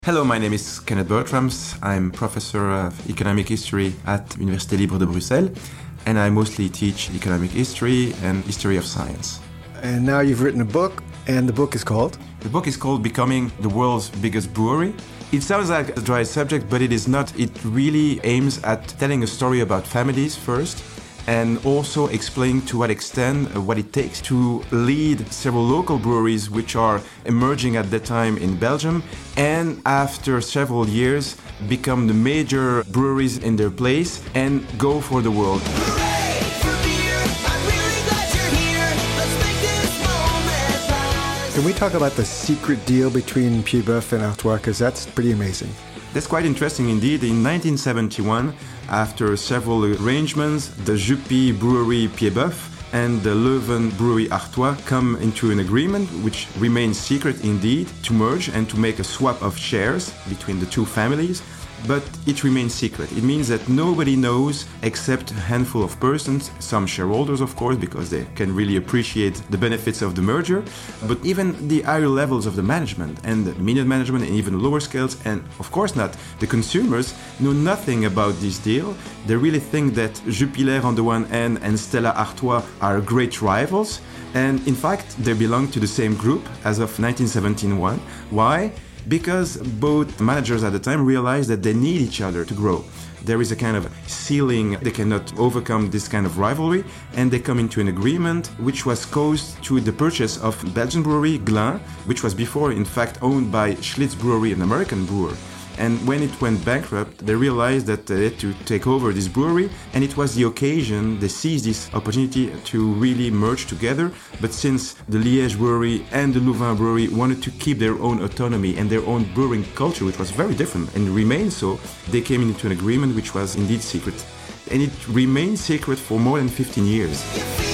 Hello, my name is Kenneth Bertrams. I'm professor of economic history at Université Libre de Bruxelles, and I mostly teach economic history and history of science. And now you've written a book, and the book is called? The book is called Becoming the World's Biggest Brewery. It sounds like a dry subject, but it is not. It really aims at telling a story about families first, and also explaining to what extent what it takes to lead several local breweries which are emerging at that time in Belgium, and after several years become the major breweries in their place and go for the world. Can we talk about the secret deal between Pied-Bœuf and Artois, because that's pretty amazing. That's quite interesting indeed. In 1971, after several arrangements, the Juppy Brewery Pied-Bœuf and the Leuven Brewery Artois come into an agreement, which remains secret indeed, to merge and to make a swap of shares between the two families. But it remains secret. It means that nobody knows except a handful of persons, some shareholders of course, because they can really appreciate the benefits of the merger, but even the higher levels of the management and the middle management and even lower scales, and of course not the consumers, know nothing about this deal. They really think that Jupiler on the one hand and Stella Artois are great rivals, and in fact they belong to the same group as of 1971. Why? Because both managers at the time realized that they need each other to grow. There is a kind of ceiling, they cannot overcome this kind of rivalry, and they come into an agreement which was caused to the purchase of Belgian brewery Glen, which was before in fact owned by Schlitz Brewery, an American brewer. And when it went bankrupt, they realized that they had to take over this brewery, and it was the occasion, they seized this opportunity to really merge together. But since the Liège brewery and the Louvain brewery wanted to keep their own autonomy and their own brewing culture, which was very different and remained so, they came into an agreement which was indeed secret. And it remained secret for more than 15 years.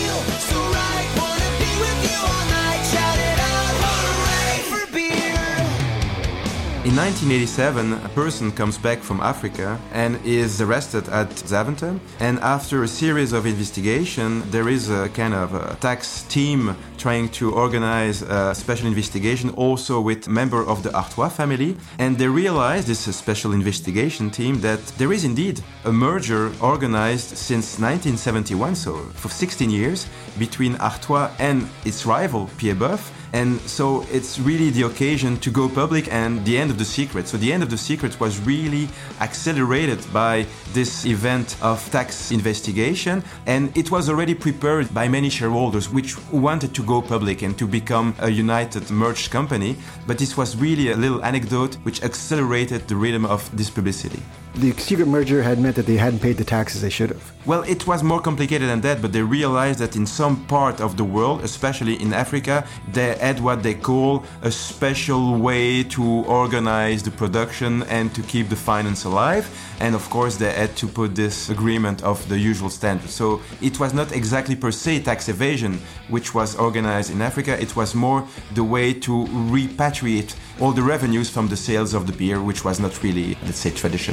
In 1987, a person comes back from Africa and is arrested at Zaventem. And after a series of investigation, there is a kind of a tax team trying to organize a special investigation also with member of the Artois family. And they realize, this is a special investigation team, that there is indeed a merger organized since 1971, so for 16 years, between Artois and its rival, Pied-Bœuf. And so it's really the occasion to go public and the end of the secret. So the end of the secret was really accelerated by this event of tax investigation. And it was already prepared by many shareholders which wanted to go public and to become a united merged company. But this was really a little anecdote which accelerated the rhythm of this publicity. The secret merger had meant that they hadn't paid the taxes they should have. Well, it was more complicated than that, but they realized that in some part of the world, especially in Africa, they had what they call a special way to organize the production and to keep the finance alive. And of course, they had to put this agreement of the usual standard. So it was not exactly per se tax evasion, which was organized in Africa. It was more the way to repatriate all the revenues from the sales of the beer, which was not really, let's say, tradition.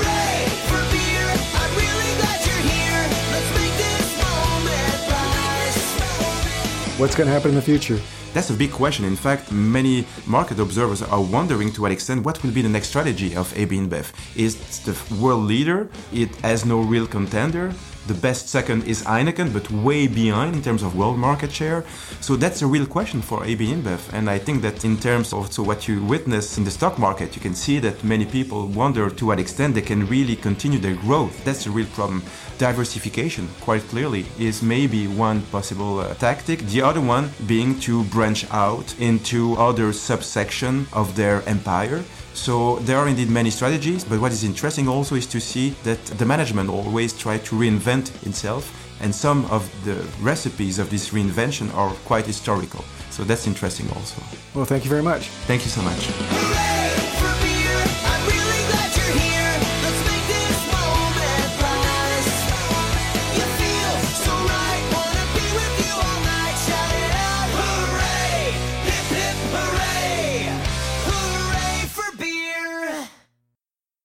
What's going to happen in the future? That's a big question. In fact, many market observers are wondering to what extent what will be the next strategy of AB InBev. Is the world leader? It has no real contender. The best second is Heineken, but way behind in terms of world market share. So that's a real question for AB InBev. And I think that in terms of also what you witness in the stock market, you can see that many people wonder to what extent they can really continue their growth. That's a real problem. Diversification, quite clearly, is maybe one possible tactic. The other one being to branch out into other subsection of their empire. So there are indeed many strategies, but what is interesting also is to see that the management always try to reinvent itself, and some of the recipes of this reinvention are quite historical. So that's interesting also. Well, thank you very much. Thank you so much.